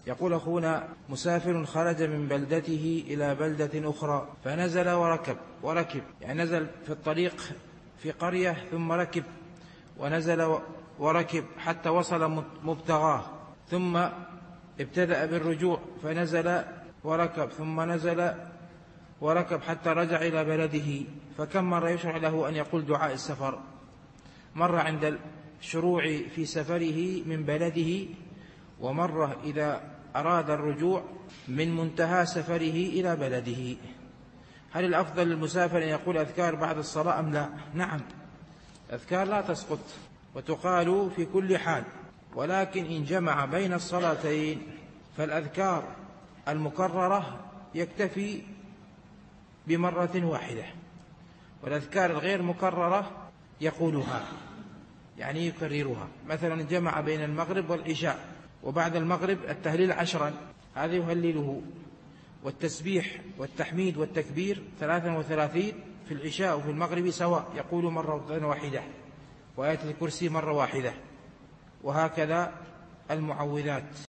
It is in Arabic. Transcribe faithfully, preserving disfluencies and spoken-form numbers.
يقول أخونا: مسافر خرج من بلدته إلى بلدة أخرى فنزل وركب وركب يعني نزل في الطريق في قرية ثم ركب ونزل وركب حتى وصل مبتغاه، ثم ابتدأ بالرجوع فنزل وركب ثم نزل وركب حتى رجع إلى بلده، فكم مرة يشرع له أن يقول دعاء السفر؟ مرة عند الشروع في سفره من بلده، ومرة إذا أراد الرجوع من منتهى سفره إلى بلده. هل الأفضل للمسافر أن يقول أذكار بعد الصلاة أم لا؟ نعم، أذكار لا تسقط وتقال في كل حال، ولكن إن جمع بين الصلاتين فالأذكار المكررة يكتفي بمرة واحدة، والأذكار الغير مكررة يقولها يعني يكررها. مثلا جمع بين المغرب والعشاء وبعد المغرب التهليل عشرا، هذا يهلله، والتسبيح والتحميد والتكبير ثلاثا وثلاثين في العشاء وفي المغرب سواء، يقول مرة واحدة، وآية الكرسي مرة واحدة، وهكذا المعوذات.